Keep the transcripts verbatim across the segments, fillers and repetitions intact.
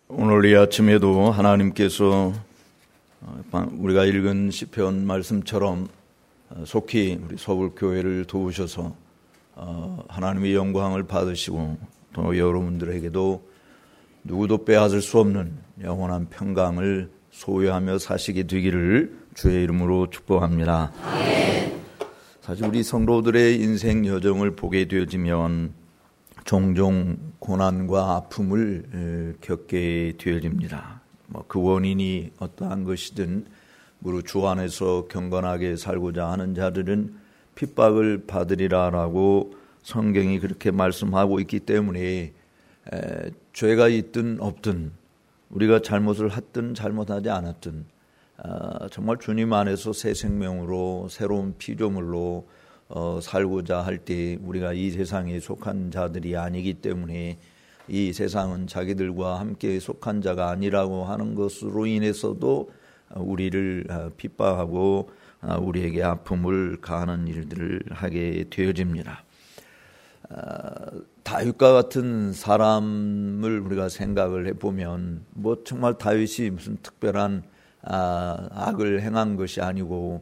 오늘 이 아침에도 하나님께서 우리가 읽은 시편 말씀처럼 속히 우리 서울교회를 도우셔서 하나님의 영광을 받으시고 또 여러분들에게도 누구도 빼앗을 수 없는 영원한 평강을 소유하며 사시게 되기를 주의 이름으로 축복합니다. 네. 사실 우리 성도들의 인생 여정을 보게 되어지면 종종 고난과 아픔을 겪게 되어집니다. 뭐 그 원인이 어떠한 것이든 무릇 주 안에서 경건하게 살고자 하는 자들은 핍박을 받으리라라고 성경이 그렇게 말씀하고 있기 때문에 에, 죄가 있든 없든 우리가 잘못을 했든 잘못하지 않았든 어, 정말 주님 안에서 새 생명으로 새로운 피조물로 어, 살고자 할 때 우리가 이 세상에 속한 자들이 아니기 때문에 이 세상은 자기들과 함께 속한 자가 아니라고 하는 것으로 인해서도 우리를 핍박하고 우리에게 아픔을 가하는 일들을 하게 되어집니다. 다윗과 같은 사람을 우리가 생각을 해보면 뭐 정말 다윗이 무슨 특별한 악을 행한 것이 아니고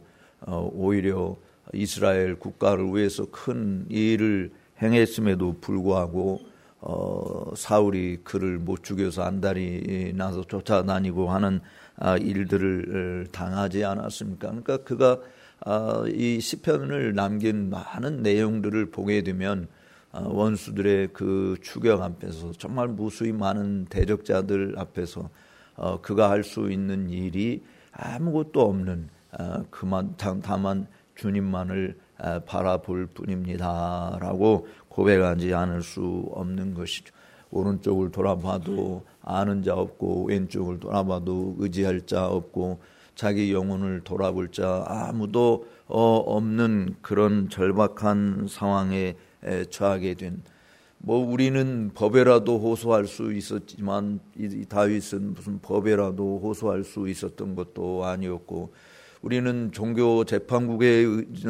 오히려 이스라엘 국가를 위해서 큰 일을 행했음에도 불구하고 어, 사울이 그를 못 죽여서 안달이 나서 쫓아다니고 하는 아, 일들을 당하지 않았습니까? 그러니까 그가 아, 이 시편을 남긴 많은 내용들을 보게 되면 아, 원수들의 그 추격 앞에서 정말 무수히 많은 대적자들 앞에서 어, 그가 할 수 있는 일이 아무것도 없는 아, 그만 다만 주님만을 바라볼 뿐입니다 라고 고백하지 않을 수 없는 것이죠. 오른쪽을 돌아봐도 아는 자 없고 왼쪽을 돌아봐도 의지할 자 없고 자기 영혼을 돌아볼 자 아무도 없는 그런 절박한 상황에 처하게 된, 뭐 우리는 법에라도 호소할 수 있었지만 이 다윗은 무슨 법에라도 호소할 수 있었던 것도 아니었고, 우리는 종교 재판국에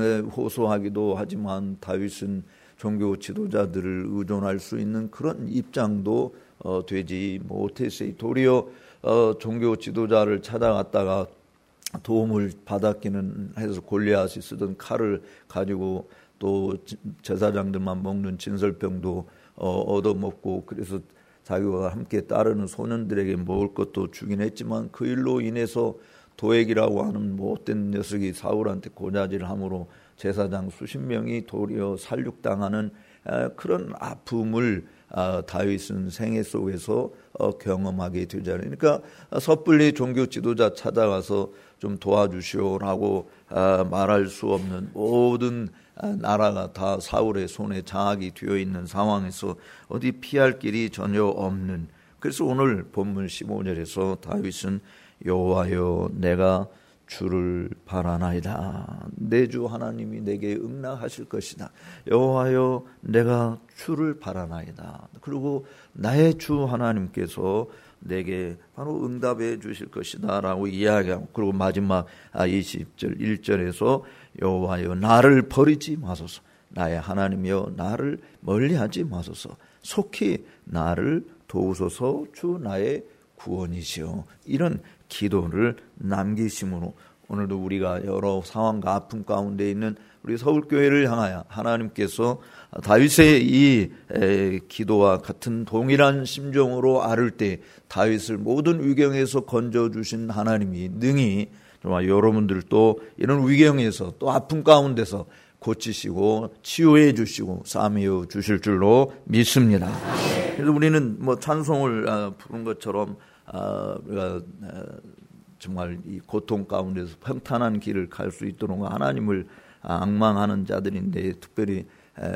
호소하기도 하지만 다윗은 종교 지도자들을 의존할 수 있는 그런 입장도 어, 되지 못했어요. 도리어 어, 종교 지도자를 찾아갔다가 도움을 받았기는 해서 골리앗이 쓰던 칼을 가지고 또 제사장들만 먹는 진설병도 어, 얻어먹고, 그래서 자기와 함께 따르는 소년들에게 먹을 것도 주긴 했지만 그 일로 인해서 도액이라고 하는 못된 녀석이 사울한테 고자질을 함으로 제사장 수십 명이 도리어 살육당하는 그런 아픔을 다윗은 생애 속에서 경험하게 되잖아요. 그러니까 섣불리 종교 지도자 찾아가서 좀 도와주시오라고 말할 수 없는, 모든 나라가 다 사울의 손에 장악이 되어 있는 상황에서 어디 피할 길이 전혀 없는, 그래서 오늘 본문 십오 절에서 다윗은 여호와여 내가 주를 바라나이다. 내 주 하나님이 내게 응답하실 것이다. 여호와여 내가 주를 바라나이다. 그리고 나의 주 하나님께서 내게 바로 응답해 주실 것이다 라고 이야기하고, 그리고 마지막 이십 절 일 절에서 여호와여 나를 버리지 마소서. 나의 하나님이여 나를 멀리하지 마소서. 속히 나를 도우소서. 주 나의 구원이시오. 이런 기도를 남기심으로 오늘도 우리가 여러 상황과 아픔 가운데 있는 우리 서울교회를 향하여 하나님께서 다윗의 이 기도와 같은 동일한 심정으로 앓을 때 다윗을 모든 위경에서 건져주신 하나님이 능히 정말 여러분들도 이런 위경에서 또 아픔 가운데서 고치시고 치유해 주시고 싸매어 주실 줄로 믿습니다. 그래서 우리는 뭐 찬송을 부른 것처럼 아, 우리가 정말 이 고통 가운데서 평탄한 길을 갈 수 있도록 하나님을 앙망하는 자들인데, 특별히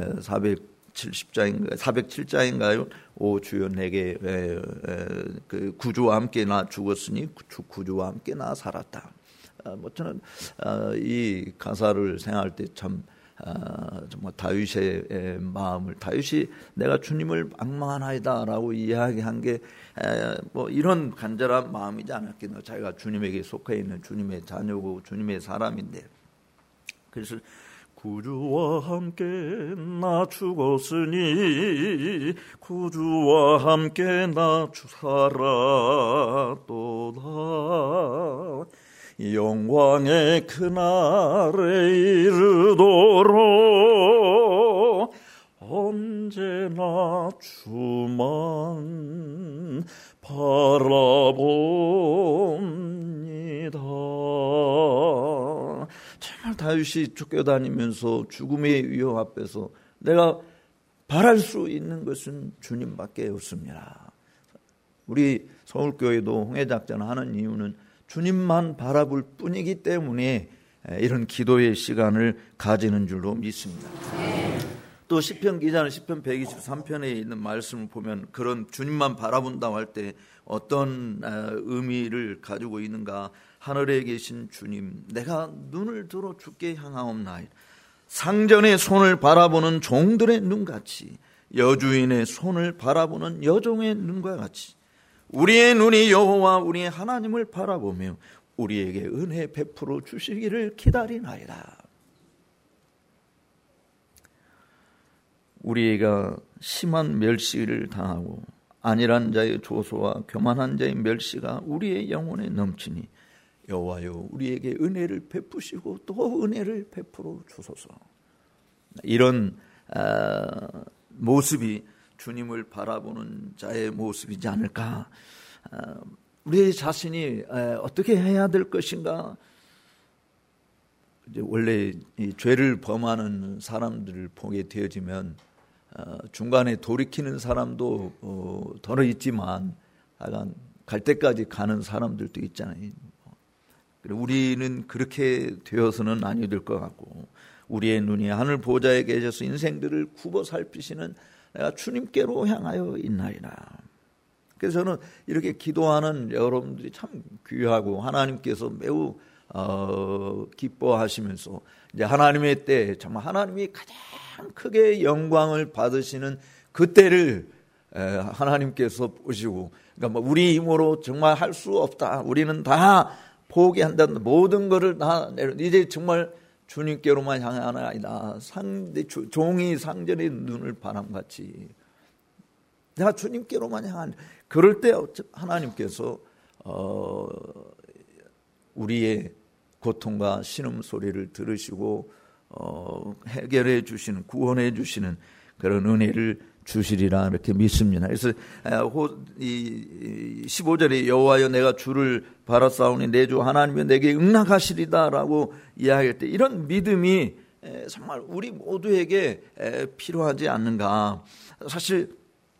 사백칠십 장인가 사백칠 장인가요? 오 주여 내게 에, 에, 그 구주와 함께 나 죽었으니 구주와 함께 나 살았다. 아, 뭐 저는 아, 이 가사를 생각할 때 참 아, 정말 다윗의 마음을, 다윗이 내가 주님을 앙망하나이다라고 이야기한 게 뭐 이런 간절한 마음이지 않았겠나. 자기가 주님에게 속해 있는 주님의 자녀고 주님의 사람인데, 그래서 구주와 함께 나 죽었으니 구주와 함께 나 살았도다. 영광의 그날에 이르도록 언제나 주만 바라봅니다. 정말 다윗이 쫓겨다니면서 죽음의 위협 앞에서 내가 바랄 수 있는 것은 주님밖에 없습니다. 우리 서울교회도 홍해작전을 하는 이유는 주님만 바라볼 뿐이기 때문에 이런 기도의 시간을 가지는 줄로 믿습니다. 또 시편 기자는 시편 백이십삼 편에 있는 말씀을 보면 그런 주님만 바라본다고 할 때 어떤 의미를 가지고 있는가. 하늘에 계신 주님, 내가 눈을 들어 주께 향하옵나이다. 상전의 손을 바라보는 종들의 눈같이, 여주인의 손을 바라보는 여종의 눈과 같이 우리의 눈이 여호와 우리의 하나님을 바라보며 우리에게 은혜 베풀어 주시기를 기다리나이다. 우리가 심한 멸시를 당하고 안일한 자의 조소와 교만한 자의 멸시가 우리의 영혼에 넘치니 여호와여 우리에게 은혜를 베푸시고 또 은혜를 베풀어 주소서. 이런 어, 모습이 주님을 바라보는 자의 모습이지 않을까. 어, 우리 자신이 어, 어떻게 해야 될 것인가. 이제 원래 이 죄를 범하는 사람들을 보게 되어지면 어, 중간에 돌이키는 사람도 어, 더러 있지만 약간 갈 때까지 가는 사람들도 있잖아요. 우리는 그렇게 되어서는 아니 될 것 같고 우리의 눈이 하늘 보좌에 계셔서 인생들을 굽어 살피시는 내가 주님께로 향하여 있나이다. 그래서 저는 이렇게 기도하는 여러분들이 참 귀하고 하나님께서 매우 어, 기뻐하시면서 이제 하나님의 때 정말 하나님이 가장 크게 영광을 받으시는 그때를 에, 하나님께서 보시고 그러니까 뭐 우리 힘으로 정말 할 수 없다. 우리는 다 포기한다. 모든 것을 다 내려 이제 정말 주님께로만 향하는 아니다. 상대 종이 상전의 눈을 바람같이 내가 주님께로만 향한. 그럴 때 하나님께서 어, 우리의 고통과 신음 소리를 들으시고 어, 해결해 주시는 구원해 주시는 그런 은혜를 주시리라 이렇게 믿습니다. 그래서 십오 절에 여호와여 내가 주를 바라사오니 내 주 하나님이 내게 응낙하시리다라고 이야기할 때 이런 믿음이 정말 우리 모두에게 필요하지 않는가. 사실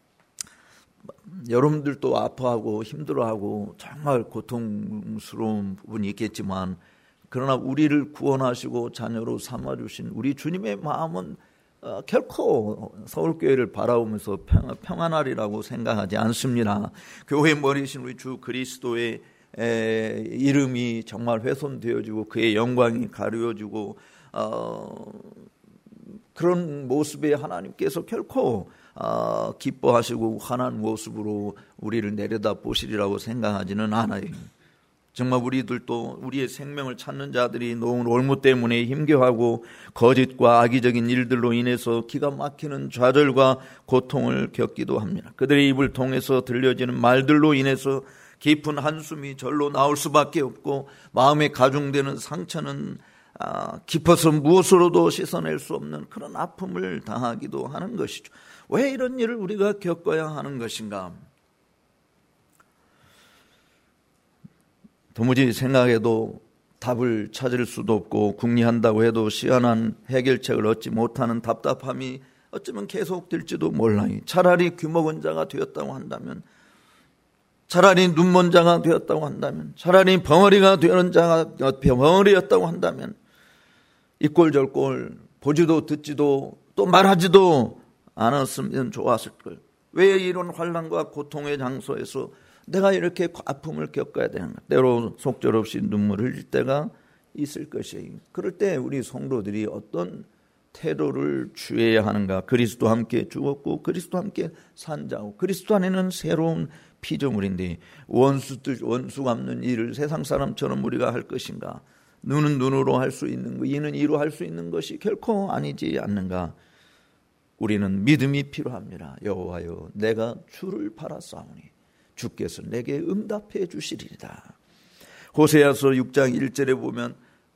여러분들도 아파하고 힘들어하고 정말 고통스러운 부분이 있겠지만 그러나 우리를 구원하시고 자녀로 삼아주신 우리 주님의 마음은 어, 결코 서울교회를 바라보면서 평, 평안하리라고 생각하지 않습니다. 교회 머리신 우리 주 그리스도의 에, 이름이 정말 훼손되어지고 그의 영광이 가려지고 어, 그런 모습에 하나님께서 결코 어, 기뻐하시고 환한 모습으로 우리를 내려다 보시리라고 생각하지는 않아요. 정말 우리들도 우리의 생명을 찾는 자들이 노은 올무 때문에 힘겨워하고 거짓과 악의적인 일들로 인해서 기가 막히는 좌절과 고통을 겪기도 합니다. 그들의 입을 통해서 들려지는 말들로 인해서 깊은 한숨이 절로 나올 수밖에 없고 마음에 가중되는 상처는 깊어서 무엇으로도 씻어낼 수 없는 그런 아픔을 당하기도 하는 것이죠. 왜 이런 일을 우리가 겪어야 하는 것인가? 도무지 생각해도 답을 찾을 수도 없고 궁리한다고 해도 시원한 해결책을 얻지 못하는 답답함이 어쩌면 계속될지도 몰라요. 차라리 귀먹은 자가 되었다고 한다면, 차라리 눈먼 자가 되었다고 한다면, 차라리 벙어리가 되는 자가 벙어리였다고 한다면 이꼴저꼴 보지도 듣지도 또 말하지도 않았으면 좋았을 걸. 왜 이런 환난과 고통의 장소에서 내가 이렇게 아픔을 겪어야 되는가? 때로 속절없이 눈물을 흘릴 때가 있을 것이에요. 그럴 때 우리 성도들이 어떤 태도를 취해야 하는가? 그리스도와 함께 죽었고 그리스도와 함께 산자고 그리스도 안에는 새로운 피조물인데 원수들 원수 갚는 일을 세상 사람처럼 우리가 할 것인가? 눈은 눈으로 할 수 있는 거, 이는 이로 할 수 있는 것이 결코 아니지 않는가. 우리는 믿음이 필요합니다. 여호와여, 내가 주를 바라사오니 주께서 내게 응답해 주시리이다. 호세아서 육 장 일 절에 보면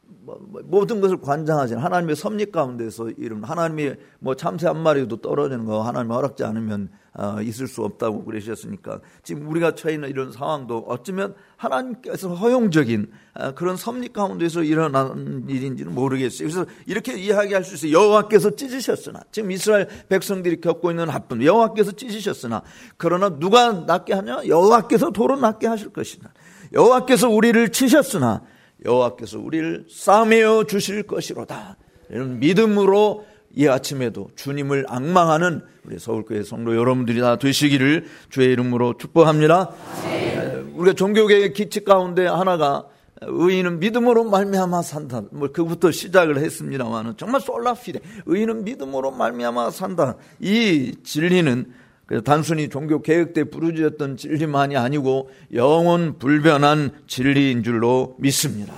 모든 것을 관장하신 하나님의 섭리 가운데서 이름, 하나님이 뭐 참새 한 마리도 떨어지는 거 하나님이 허락지 않으면 어, 있을 수 없다고 그러셨으니까 지금 우리가 처해 있는 이런 상황도 어쩌면 하나님께서 허용적인 어, 그런 섭리 가운데서 일어난 일인지는 모르겠어요. 그래서 이렇게 이야기할 수 있어요. 여호와께서 찢으셨으나, 지금 이스라엘 백성들이 겪고 있는 아픔, 여호와께서 찢으셨으나 그러나 누가 낫게 하냐? 여호와께서 도로 낫게 하실 것이다. 여호와께서 우리를 치셨으나 여호와께서 우리를 싸매어 주실 것이로다. 이런 믿음으로 이 아침에도 주님을 앙망하는 우리 서울교회 성도 여러분들이 다 되시기를 주의 이름으로 축복합니다. 네. 우리가 종교개혁의 기칙 가운데 하나가 의인은 믿음으로 말미암아 산다. 뭐 그부터 시작을 했습니다만 정말 솔라피데, 의인은 믿음으로 말미암아 산다. 이 진리는 단순히 종교 개혁 때 부르짖었던 진리만이 아니고 영원 불변한 진리인 줄로 믿습니다.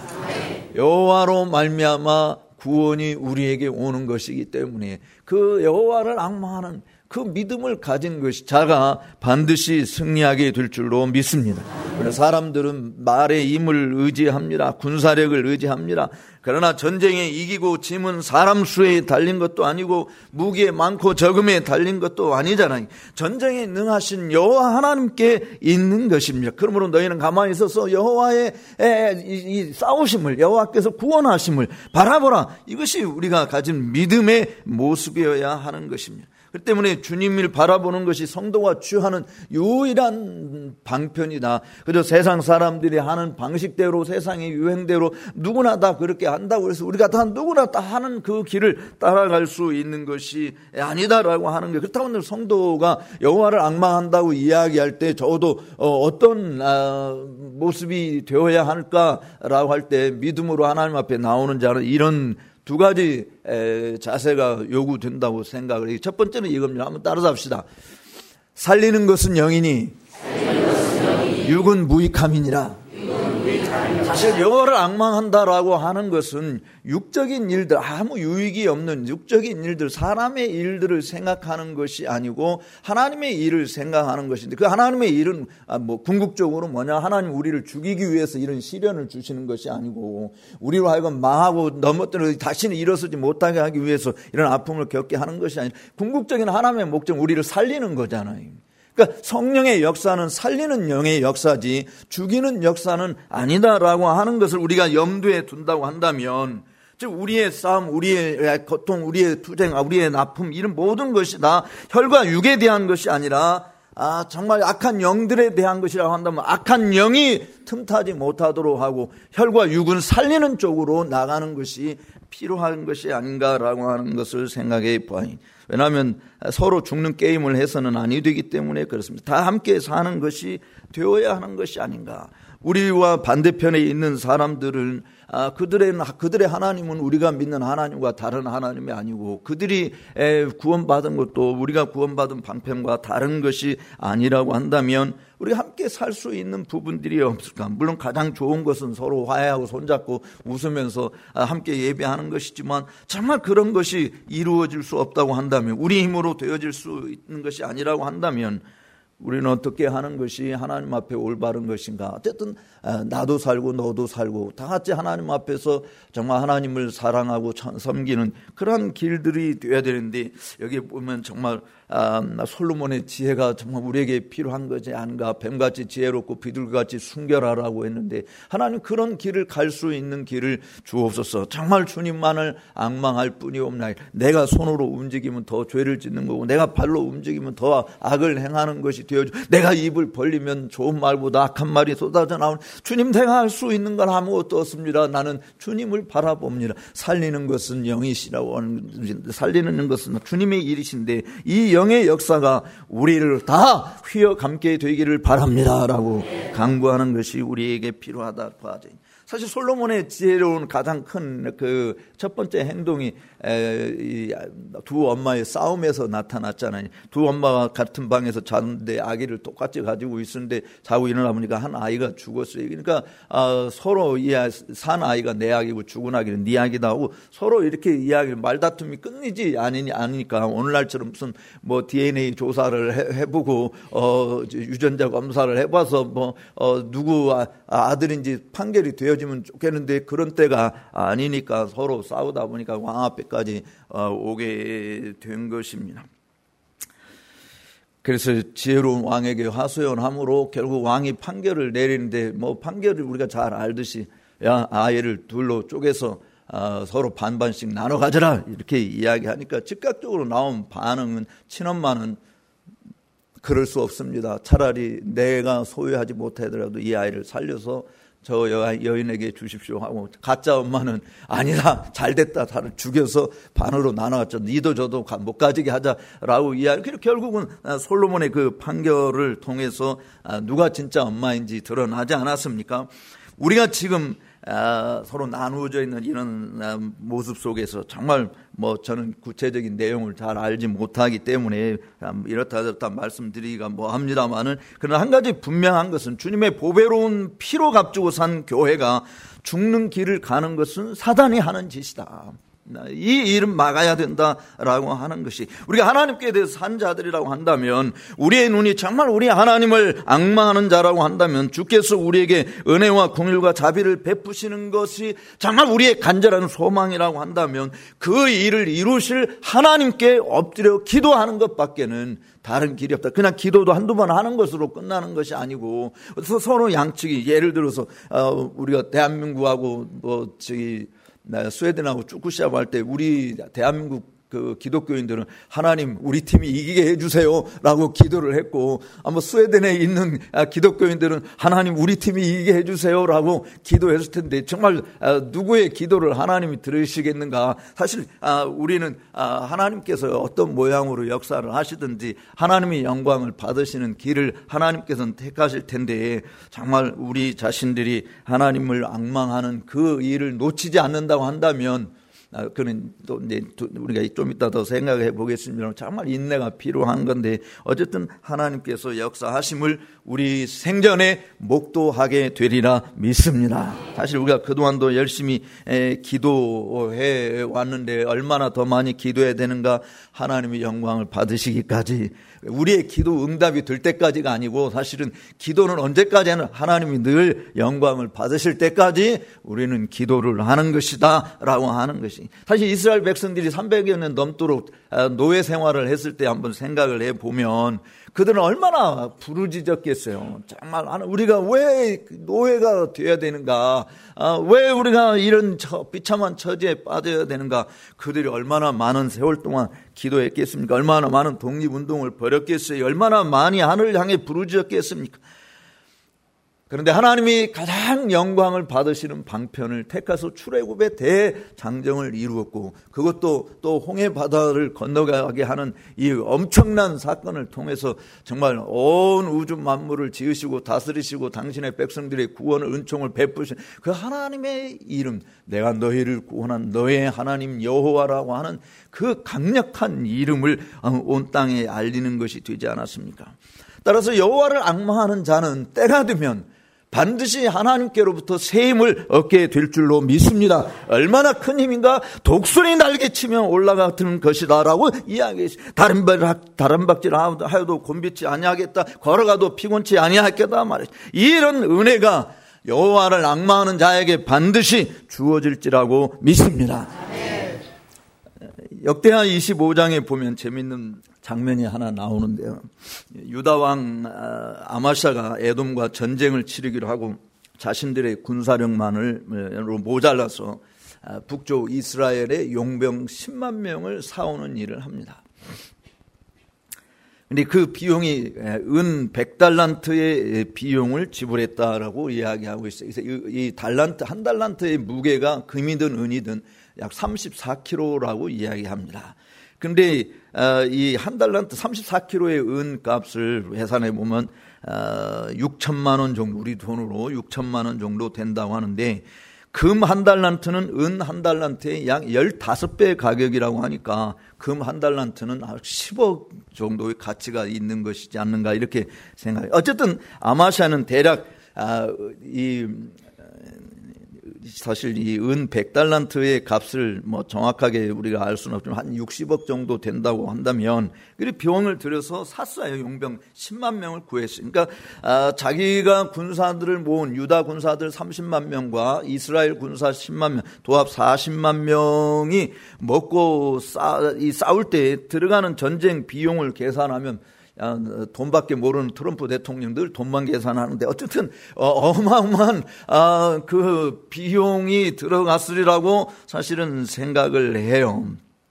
여호와로 말미암아 구원이 우리에게 오는 것이기 때문에 그 여호와를 앙망하는 그 믿음을 가진 것이 자가 반드시 승리하게 될 줄로 믿습니다. 사람들은 말의 힘을 의지합니다. 군사력을 의지합니다. 그러나 전쟁에 이기고 짐은 사람 수에 달린 것도 아니고 무기에 많고 적음에 달린 것도 아니잖아요. 전쟁에 능하신 여호와 하나님께 있는 것입니다. 그러므로 너희는 가만히 있어서 여호와의 이 싸우심을, 여호와께서 구원하심을 바라보라. 이것이 우리가 가진 믿음의 모습이어야 하는 것입니다. 그렇기 때문에 주님을 바라보는 것이 성도가 취하는 유일한 방편이다. 그저 세상 사람들이 하는 방식대로, 세상의 유행대로 누구나 다 그렇게 한다고 해서 우리가 다 누구나 다 하는 그 길을 따라갈 수 있는 것이 아니다라고 하는 거예요. 그렇다고 성도가 여호와를 앙망한다고 이야기할 때 저도 어떤 모습이 되어야 할까라고 할 때 믿음으로 하나님 앞에 나오는 자는 이런 두 가지 자세가 요구된다고 생각을 해요. 첫 번째는 이겁니다. 한번 따라잡시다. 살리는 것은 영이니 육은 무익함이니라. 사실 여호와를 앙망한다라고 하는 것은 육적인 일들, 아무 유익이 없는 육적인 일들, 사람의 일들을 생각하는 것이 아니고 하나님의 일을 생각하는 것인데, 그 하나님의 일은 뭐 궁극적으로 뭐냐, 하나님 우리를 죽이기 위해서 이런 시련을 주시는 것이 아니고 우리로 하여금 망하고 넘어뜨려 다시는 일어서지 못하게 하기 위해서 이런 아픔을 겪게 하는 것이 아니라 궁극적인 하나님의 목적, 우리를 살리는 거잖아요. 그러니까 성령의 역사는 살리는 영의 역사지 죽이는 역사는 아니다라고 하는 것을 우리가 염두에 둔다고 한다면, 즉 우리의 싸움, 우리의 고통, 우리의 투쟁, 우리의 아픔, 이런 모든 것이 다 혈과 육에 대한 것이 아니라 아 정말 악한 영들에 대한 것이라고 한다면 악한 영이 틈타지 못하도록 하고 혈과 육은 살리는 쪽으로 나가는 것이 필요한 것이 아닌가라고 하는 것을 생각해 봐요. 왜냐하면 서로 죽는 게임을 해서는 아니 되기 때문에 그렇습니다. 다 함께 사는 것이 되어야 하는 것이 아닌가. 우리와 반대편에 있는 사람들은 아, 그들의, 그들의 하나님은 우리가 믿는 하나님과 다른 하나님이 아니고 그들이 에, 구원받은 것도 우리가 구원받은 방편과 다른 것이 아니라고 한다면 우리가 함께 살 수 있는 부분들이 없을까? 물론 가장 좋은 것은 서로 화해하고 손잡고 웃으면서 함께 예배하는 것이지만 정말 그런 것이 이루어질 수 없다고 한다면, 우리 힘으로 되어질 수 있는 것이 아니라고 한다면 우리는 어떻게 하는 것이 하나님 앞에 올바른 것인가? 어쨌든 나도 살고 너도 살고 다 같이 하나님 앞에서 정말 하나님을 사랑하고 섬기는 그런 길들이 되어야 되는데, 여기 보면 정말 솔로몬의 지혜가 정말 우리에게 필요한 것이 아닌가. 뱀같이 지혜롭고 비둘기같이 순결하라고 했는데 하나님 그런 길을 갈 수 있는 길을 주옵소서. 정말 주님만을 앙망할 뿐이옵나이다. 내가 손으로 움직이면 더 죄를 짓는 거고 내가 발로 움직이면 더 악을 행하는 것이 되어져. 내가 입을 벌리면 좋은 말보다 악한 말이 쏟아져 나오는, 주님 내가 할 수 있는 건 아무것도 없습니다. 나는 주님을 바라봅니다. 살리는 것은 영이시라고 하는, 살리는 것은 주님의 일이신데 이 영의 역사가 우리를 다 휘어감게 되기를 바랍니다라고 강구하는 것이 우리에게 필요하다고 하죠. 사실 솔로몬의 지혜로운 가장 큰 그 첫 번째 행동이 에, 두 엄마의 싸움에서 나타났잖아요. 두 엄마가 같은 방에서 자는데 아기를 똑같이 가지고 있었는데 자고 일어나 보니까 한 아이가 죽었어요. 그러니까 어, 서로 이 산 아이가 내 아기고 죽은 아기는 네 아기다 하고 서로 이렇게 이야기 말다툼이 끊이지 않으니 아니니까 오늘날처럼 무슨 뭐 디엔에이 조사를 해, 해보고 어, 유전자 검사를 해봐서 뭐 어, 누구 아, 아들인지 판결이 되어지면 좋겠는데 그런 때가 아니니까 서로 싸우다 보니까 왕 앞에까지 오게 된 것입니다. 그래서 지혜로운 왕에게 하소연함으로 결국 왕이 판결을 내리는데 뭐 판결을 우리가 잘 알듯이 야 아이를 둘로 쪼개서 서로 반반씩 나눠 가져라 이렇게 이야기하니까 즉각적으로 나온 반응은 친엄마는 그럴 수 없습니다. 차라리 내가 소유하지 못하더라도 이 아이를 살려서 저 여인에게 주십시오 하고 가짜 엄마는 아니다 잘됐다 다를 죽여서 반으로 나눠갔죠. 니도 저도 못 가지게 하자라고 이야기. 결국은 솔로몬의 그 판결을 통해서 누가 진짜 엄마인지 드러나지 않았습니까? 우리가 지금 서로 나누어져 있는 이런 모습 속에서 정말 뭐 저는 구체적인 내용을 잘 알지 못하기 때문에 이렇다 저렇다 말씀드리기가 뭐합니다만은 그러나 한 가지 분명한 것은 주님의 보배로운 피로 값주고 산 교회가 죽는 길을 가는 것은 사단이 하는 짓이다. 이 일은 막아야 된다라고 하는 것이 우리가 하나님께 대해서 산 자들이라고 한다면 우리의 눈이 정말 우리 하나님을 앙망하는 자라고 한다면 주께서 우리에게 은혜와 긍휼과 자비를 베푸시는 것이 정말 우리의 간절한 소망이라고 한다면 그 일을 이루실 하나님께 엎드려 기도하는 것밖에는 다른 길이 없다. 그냥 기도도 한두 번 하는 것으로 끝나는 것이 아니고 서로 양측이 예를 들어서 우리가 대한민국하고 뭐 저기 스웨덴하고 축구 시합할 때 우리 대한민국 그 기독교인들은 하나님 우리 팀이 이기게 해주세요라고 기도를 했고 아마 스웨덴에 있는 기독교인들은 하나님 우리 팀이 이기게 해주세요라고 기도했을 텐데 정말 누구의 기도를 하나님이 들으시겠는가? 사실 우리는 하나님께서 어떤 모양으로 역사를 하시든지 하나님의 영광을 받으시는 길을 하나님께서는 택하실 텐데 정말 우리 자신들이 하나님을 앙망하는 그 일을 놓치지 않는다고 한다면 그는 또 이제 우리가 좀 이따 더 생각해 보겠습니다. 정말 인내가 필요한 건데 어쨌든 하나님께서 역사하심을 우리 생전에 목도하게 되리라 믿습니다. 사실 우리가 그동안도 열심히 기도해 왔는데 얼마나 더 많이 기도해야 되는가? 하나님의 영광을 받으시기까지 우리의 기도 응답이 될 때까지가 아니고 사실은 기도는 언제까지는 하나님이 늘 영광을 받으실 때까지 우리는 기도를 하는 것이다 라고 하는 것이 사실 이스라엘 백성들이 삼백여 년 넘도록 노예 생활을 했을 때 한번 생각을 해보면 그들은 얼마나 부르짖었겠어요. 정말 우리가 왜 노예가 되어야 되는가? 왜 우리가 이런 비참한 처지에 빠져야 되는가? 그들이 얼마나 많은 세월 동안 기도했겠습니까? 얼마나 많은 독립운동을 벌였겠어요? 얼마나 많이 하늘을 향해 부르짖었겠습니까? 그런데 하나님이 가장 영광을 받으시는 방편을 택하서 출애굽의 대장정을 이루었고 그것도 또 홍해 바다를 건너가게 하는 이 엄청난 사건을 통해서 정말 온 우주 만물을 지으시고 다스리시고 당신의 백성들의 구원을 은총을 베푸신 그 하나님의 이름 내가 너희를 구원한 너의 하나님 여호와라고 하는 그 강력한 이름을 온 땅에 알리는 것이 되지 않았습니까? 따라서 여호와를 앙망하는 자는 때가 되면 반드시 하나님께로부터 새 힘을 얻게 될 줄로 믿습니다. 얼마나 큰 힘인가? 독수리 날개치면 올라가는 것이다 라고 이야기했어요. 다른, 다른 박질 하여도 곤비치 아니하겠다. 걸어가도 피곤치 아니하겠다 말이죠. 이런 은혜가 여호와를 앙망하는 자에게 반드시 주어질지라고 믿습니다. 역대하 이십오 장에 보면 재미있는 장면이 하나 나오는데요. 유다왕 아마샤가 에돔과 전쟁을 치르기로 하고 자신들의 군사력만을 모자라서 북쪽 이스라엘의 용병 십만 명을 사오는 일을 합니다. 그런데 그 비용이 은 백 달란트의 비용을 지불했다라고 이야기하고 있어요. 이 달란트, 한 달란트의 무게가 금이든 은이든 약 삼십사 킬로그램라고 이야기합니다. 그런데 이 한 달란트 삼십사 킬로그램의 은 값을 계산해 보면 육천만 원 정도, 우리 돈으로 육천만 원 정도 된다고 하는데, 금 한 달란트는 은 한 달란트의 약 열다섯 배 가격이라고 하니까 금 한 달란트는 십억 정도의 가치가 있는 것이지 않는가 이렇게 생각해요. 어쨌든 아마샤는 대략 아, 이 사실 이 은 백 달란트의 값을 뭐 정확하게 우리가 알 수는 없지만 한 육십억 정도 된다고 한다면, 그리고 비용을 들여서 샀어요. 용병 십만 명을 구했어요. 그러니까 아, 자기가 군사들을 모은 유다 군사들 삼십만 명과 이스라엘 군사 십만 명, 도합 사십만 명이 먹고 싸, 이 싸울 때 들어가는 전쟁 비용을 계산하면 돈밖에 모르는 트럼프 대통령들 돈만 계산하는데 어쨌든 어마어마한 그 비용이 들어갔으리라고 사실은 생각을 해요.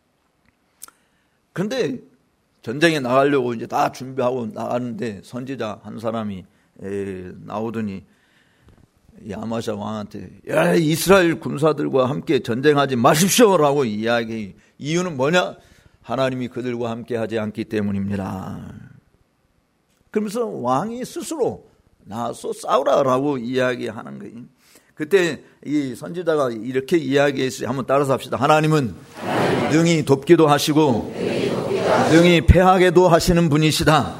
그런데 전쟁에 나가려고 이제 다 준비하고 나가는데 선지자 한 사람이 나오더니 이 아마샤 왕한테 야, 이스라엘 군사들과 함께 전쟁하지 마십시오라고 이야기. 이유는 뭐냐? 하나님이 그들과 함께 하지 않기 때문입니다. 그러면서 왕이 스스로 나와서 싸우라라고 이야기하는 거예요. 그때 이 선지자가 이렇게 이야기했어요. 한번 따라서 합시다. 하나님은 능히 돕기도 하시고 능히 패하게도 하시는 분이시다.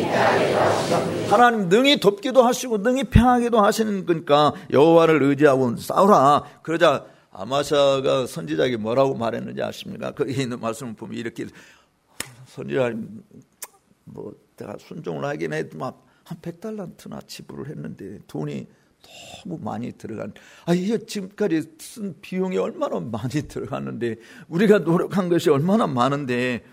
하나님 능히 돕기도 하시고 능히 패하게도 하시는 거니까 여호와를 의지하고 싸우라. 그러자 아마샤가 선지자에게 뭐라고 말했는지 아십니까? 거기 있는 말씀을 보면 이렇게 선지자님 뭐 내가 순종을 하긴 했지만 한 백 달란트나 지불을 했는데 돈이 너무 많이 들어간. 아 이게 지금까지 쓴 비용이 얼마나 많이 들어갔는데 우리가 노력한 것이 얼마나 많은데 에,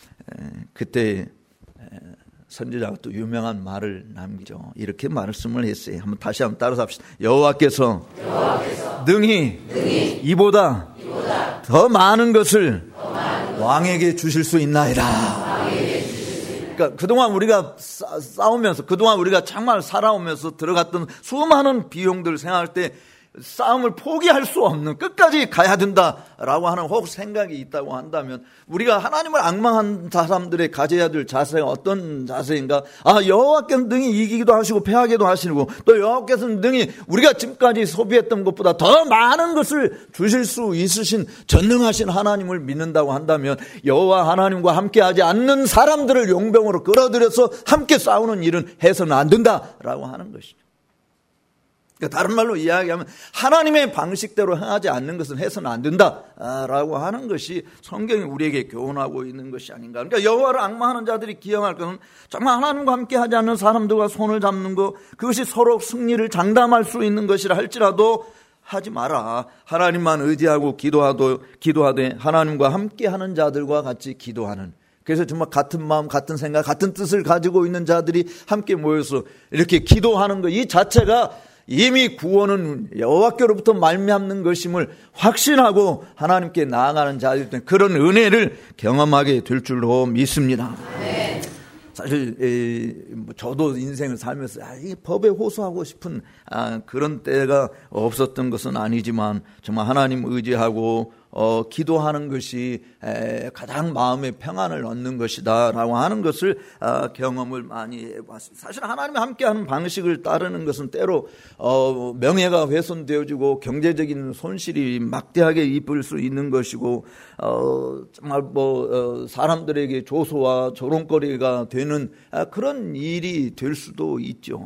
그때 에, 선지자가 또 유명한 말을 남기죠. 이렇게 말씀을 했어요. 한번 다시 한번 따라서 합시다. 여호와께서, 여호와께서 능히, 능히 이보다, 이보다 더 많은 것을 더 많은 왕에게 주실 수 있나이다. 그러니까 그동안 우리가 싸, 싸우면서 그동안 우리가 정말 살아오면서 들어갔던 수많은 비용들을 생각할 때 싸움을 포기할 수 없는 끝까지 가야 된다라고 하는 혹 생각이 있다고 한다면 우리가 하나님을 앙망한 사람들의 가져야 될 자세가 어떤 자세인가? 아 여호와께서는 능히 이기기도 하시고 패하기도 하시고 또 여호와께서는 능히 우리가 지금까지 소비했던 것보다 더 많은 것을 주실 수 있으신 전능하신 하나님을 믿는다고 한다면 여호와 하나님과 함께하지 않는 사람들을 용병으로 끌어들여서 함께 싸우는 일은 해서는 안 된다라고 하는 것이죠. 다른 말로 이야기하면 하나님의 방식대로 행하지 않는 것은 해서는 안 된다라고 하는 것이 성경이 우리에게 교훈하고 있는 것이 아닌가. 그러니까 여호와를 앙망하는 자들이 기억할 것은 정말 하나님과 함께 하지 않는 사람들과 손을 잡는 것, 그것이 서로 승리를 장담할 수 있는 것이라 할지라도 하지 마라. 하나님만 의지하고 기도하도, 기도하되 하나님과 함께 하는 자들과 같이 기도하는. 그래서 정말 같은 마음, 같은 생각, 같은 뜻을 가지고 있는 자들이 함께 모여서 이렇게 기도하는 것, 이 자체가 이미 구원은 여호와께로부터 말미암는 것임을 확신하고 하나님께 나아가는 자들 때문에 그런 은혜를 경험하게 될 줄로 믿습니다. 네. 사실 에, 저도 인생을 살면서 아, 이 법에 호소하고 싶은 아, 그런 때가 없었던 것은 아니지만 정말 하나님 의지하고 어, 기도하는 것이 에, 가장 마음의 평안을 얻는 것이다라고 하는 것을 어, 경험을 많이 해봤습니다. 사실 하나님이 함께하는 방식을 따르는 것은 때로 어, 명예가 훼손되어지고 경제적인 손실이 막대하게 입을 수 있는 것이고 어, 정말 뭐 어, 사람들에게 조소와 조롱거리가 되는 아, 그런 일이 될 수도 있죠.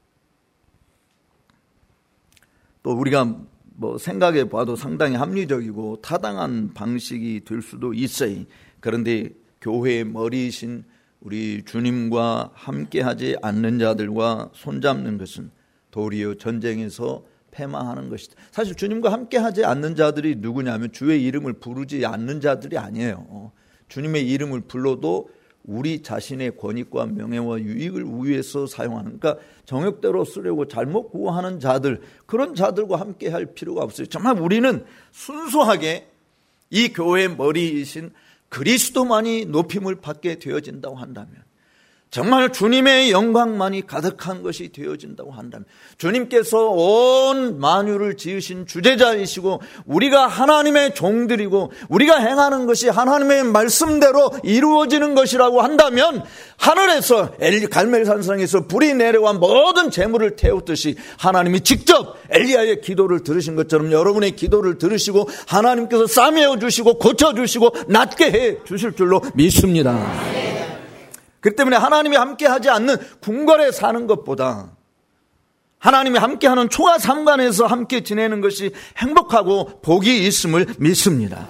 또 우리가 뭐 생각해 봐도 상당히 합리적이고 타당한 방식이 될 수도 있어요. 그런데 교회의 머리이신 우리 주님과 함께하지 않는 자들과 손잡는 것은 도리어 전쟁에서 패망하는 것이다. 사실 주님과 함께하지 않는 자들이 누구냐면 주의 이름을 부르지 않는 자들이 아니에요. 주님의 이름을 불러도 우리 자신의 권익과 명예와 유익을 위해서 사용하는, 그러니까 정욕대로 쓰려고 잘못 구호하는 자들, 그런 자들과 함께 할 필요가 없어요. 정말 우리는 순수하게 이 교회의 머리이신 그리스도만이 높임을 받게 되어진다고 한다면 정말 주님의 영광만이 가득한 것이 되어진다고 한다면, 주님께서 온 만유를 지으신 주재자이시고 우리가 하나님의 종들이고 우리가 행하는 것이 하나님의 말씀대로 이루어지는 것이라고 한다면, 하늘에서 엘리 갈멜산성에서 불이 내려와 모든 재물을 태웠듯이 하나님이 직접 엘리야의 기도를 들으신 것처럼 여러분의 기도를 들으시고 하나님께서 싸매어 주시고 고쳐주시고 낫게 해 주실 줄로 믿습니다. 그렇기 때문에 하나님이 함께하지 않는 궁궐에 사는 것보다 하나님이 함께하는 초가 삼간에서 함께 지내는 것이 행복하고 복이 있음을 믿습니다.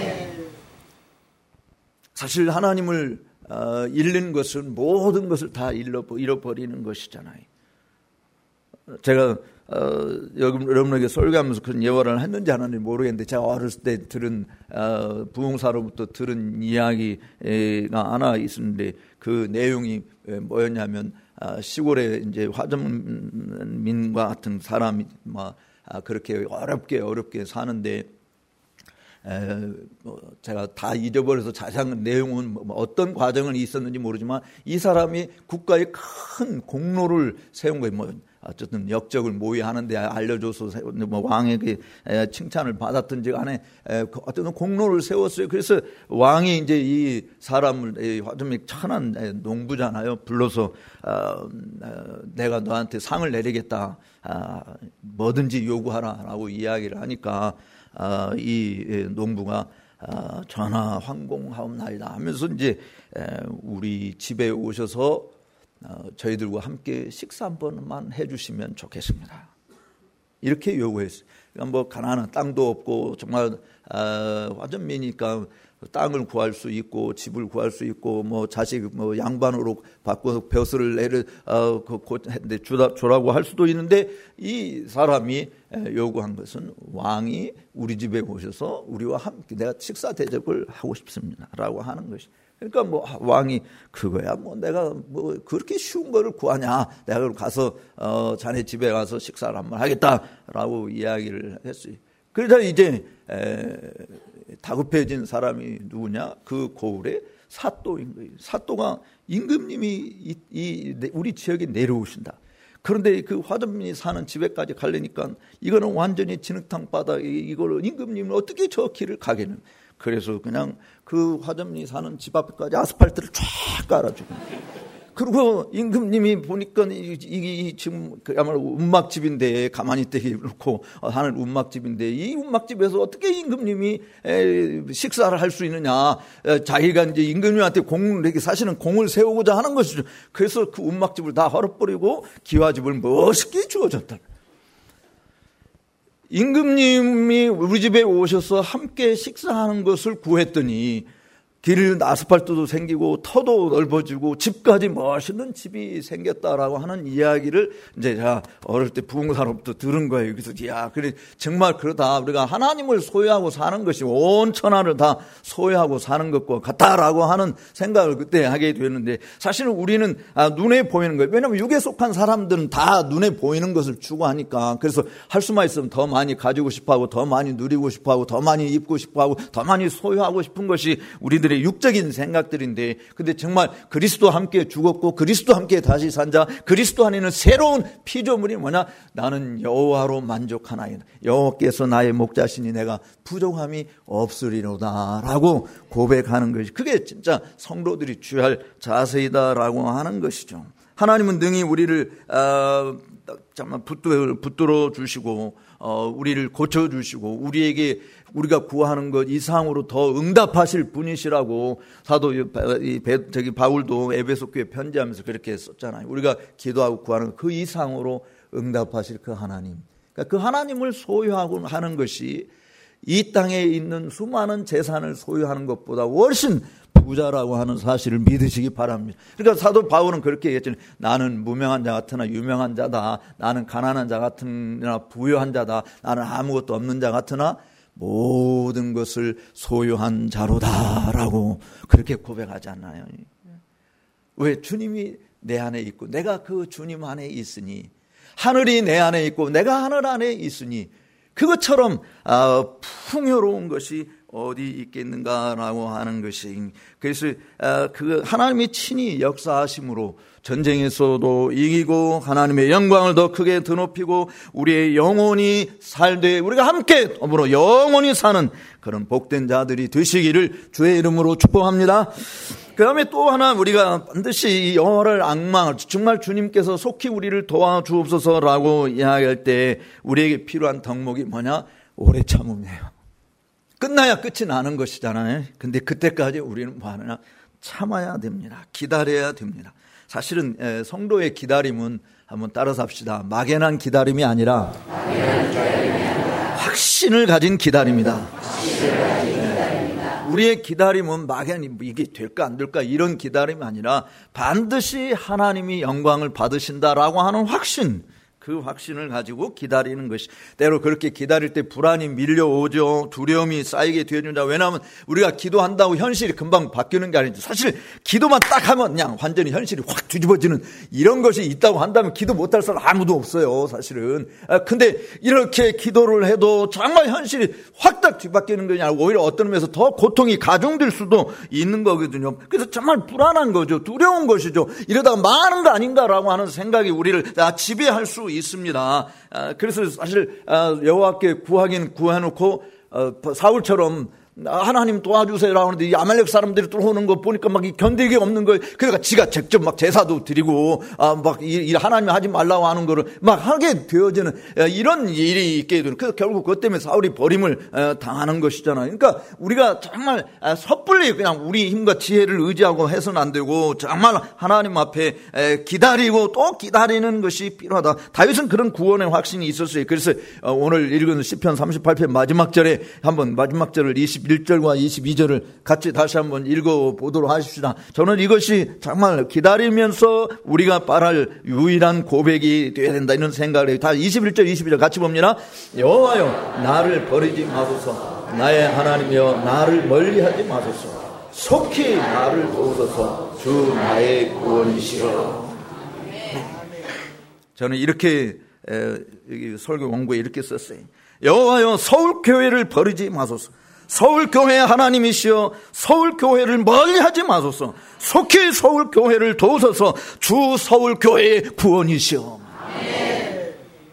사실 하나님을 어, 잃는 것은 모든 것을 다 잃어버리는 것이잖아요. 제가 어, 여러분에게 설교하면서 그런 예화를 했는지 안 했는지 모르겠는데, 제가 어렸을 때 들은 어, 부흥사로부터 들은 이야기가 하나 있었는데, 그 내용이 뭐였냐면, 아, 시골에 이제 화전민과 같은 사람이 막 아, 그렇게 어렵게 어렵게 사는데, 에, 뭐 제가 다 잊어버려서 자세한 내용은 뭐 어떤 과정은 있었는지 모르지만, 이 사람이 국가에 큰 공로를 세운 거예요. 뭐 어쨌든 역적을 모의하는데 알려줘서 뭐 왕에게 칭찬을 받았든지 간에 어떤 공로를 세웠어요. 그래서 왕이 이제 이 사람을, 화점이 천한 농부잖아요, 불러서 어, 내가 너한테 상을 내리겠다, 아, 뭐든지 요구하라라고 이야기를 하니까 아, 이 농부가 아, 전하 황공하옵나이다 하면서 이제 우리 집에 오셔서 어, 저희들과 함께 식사 한 번만 해주시면 좋겠습니다, 이렇게 요구했어요. 그러니까 뭐 가난한 땅도 없고 정말 어, 화전민이니까 땅을 구할 수 있고 집을 구할 수 있고 뭐 자식 뭐 양반으로 바꿔서 벼슬을 내려 어, 그, 했는데 주라, 주라고 할 수도 있는데, 이 사람이 요구한 것은 왕이 우리 집에 오셔서 우리와 함께 내가 식사 대접을 하고 싶습니다라고 하는 것이. 그러니까 뭐 왕이 그거야 뭐 내가 뭐 그렇게 쉬운 거를 구하냐, 내가 가서 어, 자네 집에 가서 식사를 한번 하겠다라고 이야기를 했어요. 그러자 이제 에, 다급해진 사람이 누구냐? 그 고을의 사또인 거예요. 사또가 임금님이 이, 이 우리 지역에 내려오신다. 그런데 그 화전민이 사는 집에까지 가려니까 이거는 완전히 진흙탕 바다, 이걸 임금님은 어떻게 저 길을 가겠는? 그래서 그냥 그 화전민이 사는 집 앞까지 아스팔트를 쫙 깔아주고, 그리고 임금님이 보니까 이, 이, 이 지금 그야말로 운막집인데, 가만히 있게 놓고 하는 운막집인데, 이 운막집에서 어떻게 임금님이 에, 식사를 할 수 있느냐? 에, 자기가 이제 임금님한테 공을, 사실은 공을 세우고자 하는 것이죠. 그래서 그 운막집을 다 헐어버리고 기와집을 멋있게 주어졌다. 임금님이 우리 집에 오셔서 함께 식사하는 것을 구했더니 길 아스팔트도 생기고 터도 넓어지고 집까지 멋있는 집이 생겼다라고 하는 이야기를 이제 제가 어릴 때 부흥사로부터 들은 거예요. 그래서 야, 그래 정말 그러다. 우리가 하나님을 소유하고 사는 것이 온 천하를 다 소유하고 사는 것과 같다라고 하는 생각을 그때 하게 되었는데, 사실은 우리는 눈에 보이는 거예요. 왜냐하면 육에 속한 사람들은 다 눈에 보이는 것을 추구하니까. 그래서 할 수만 있으면 더 많이 가지고 싶어하고 더 많이 누리고 싶어하고 더 많이 입고 싶어하고 더 많이 소유하고 싶은 것이 우리들의 육적인 생각들인데, 근데 정말 그리스도와 함께 죽었고 그리스도와 함께 다시 산자, 그리스도 안에는 새로운 피조물이 뭐냐? 나는 여호와로 만족하나이다. 여호와께서 나의 목자시니 내가 부족함이 없으리로다 라고 고백하는 것이, 그게 진짜 성도들이 취할 자세이다라고 하는 것이죠. 하나님은 능히 우리를 어, 정말 붙들어, 붙들어 주시고 어, 우리를 고쳐주시고 우리에게 우리가 구하는 것 이상으로 더 응답하실 분이시라고 사도 이 배, 저기 바울도 에베소 교회 편지하면서 그렇게 썼잖아요. 우리가 기도하고 구하는 그 이상으로 응답하실 그 하나님. 그러니까 그 하나님을 소유하고 하는 것이 이 땅에 있는 수많은 재산을 소유하는 것보다 훨씬 부자라고 하는 사실을 믿으시기 바랍니다. 그러니까 사도 바울은 그렇게 얘기했잖아요. 나는 무명한 자 같으나 유명한 자다. 나는 가난한 자 같으나 부유한 자다. 나는 아무것도 없는 자 같으나 모든 것을 소유한 자로다라고 그렇게 고백하지 않나요? 왜? 주님이 내 안에 있고 내가 그 주님 안에 있으니, 하늘이 내 안에 있고 내가 하늘 안에 있으니 그것처럼 풍요로운 것이 어디 있겠는가라고 하는 것이, 그래서 그 하나님이 친히 역사하심으로 전쟁에서도 이기고 하나님의 영광을 더 크게 드높이고 우리의 영혼이 살되 우리가 함께 더불어 영원히 사는 그런 복된 자들이 되시기를 주의 이름으로 축복합니다. 그 다음에 또 하나 우리가 반드시 이 여호와를 앙망할, 정말 주님께서 속히 우리를 도와주옵소서라고 이야기할 때 우리에게 필요한 덕목이 뭐냐? 오래 참음이에요. 끝나야 끝이 나는 것이잖아요. 근데 그때까지 우리는 뭐 하느냐? 참아야 됩니다. 기다려야 됩니다. 사실은 성도의 기다림은 한번 따라서 합시다. 막연한 기다림이 아니라 확신을 가진 기다림이다. 우리의 기다림은 막연히 이게 될까 안 될까 이런 기다림이 아니라 반드시 하나님이 영광을 받으신다라고 하는 확신, 그 확신을 가지고 기다리는 것이, 때로 그렇게 기다릴 때 불안이 밀려오죠. 두려움이 쌓이게 되어준다. 왜냐하면 우리가 기도한다고 현실이 금방 바뀌는 게 아니죠. 사실 기도만 딱 하면 그냥 완전히 현실이 확 뒤집어지는 이런 것이 있다고 한다면 기도 못할 사람 아무도 없어요, 사실은. 아, 근데 이렇게 기도를 해도 정말 현실이 확 딱 뒤바뀌는 것이 아니라 오히려 어떤 면에서 더 고통이 가중될 수도 있는 거거든요. 그래서 정말 불안한 거죠. 두려운 것이죠. 이러다가 망하는 거 아닌가라고 하는 생각이 우리를 지배할 수 있습니다. 그래서 사실 여호와께 구하긴 구해놓고 사울처럼 하나님 도와주세요라고 하는데 이 아말렉 사람들이 들어오는 거 보니까 막 견디기 없는 거예요. 그러니까 지가 직접 막 제사도 드리고 막 이 하나님이 하지 말라고 하는 거를 막 하게 되어지는 이런 일이 있게 되는. 그래서 결국 그것 때문에 사울이 버림을 당하는 것이잖아요. 그러니까 우리가 정말 섣불리 그냥 우리 힘과 지혜를 의지하고 해서는 안 되고 정말 하나님 앞에 기다리고 또 기다리는 것이 필요하다. 다윗은 그런 구원의 확신이 있었어요. 그래서 오늘 읽은 시편 삼십팔 편 마지막 절에 한번 마지막 절을 이십일 절과 이십이 절을 같이 다시 한번 읽어보도록 하십시다. 저는 이것이 정말 기다리면서 우리가 말할 유일한 고백이 되어야 된다 이런 생각을 해요. 다 이십일 절 이십이 절 같이 봅니다. 여호와여 나를 버리지 마소서. 나의 하나님이여 나를 멀리하지 마소서. 속히 나를 도우소서. 주 나의 구원이시여. 저는 이렇게 에, 여기 설교 원고에 이렇게 썼어요. 여호와여 서울교회를 버리지 마소서. 서울교회 하나님이시여 서울교회를 멀리하지 마소서. 속히 서울교회를 도우소서. 주 서울교회의 구원이시여. 아멘.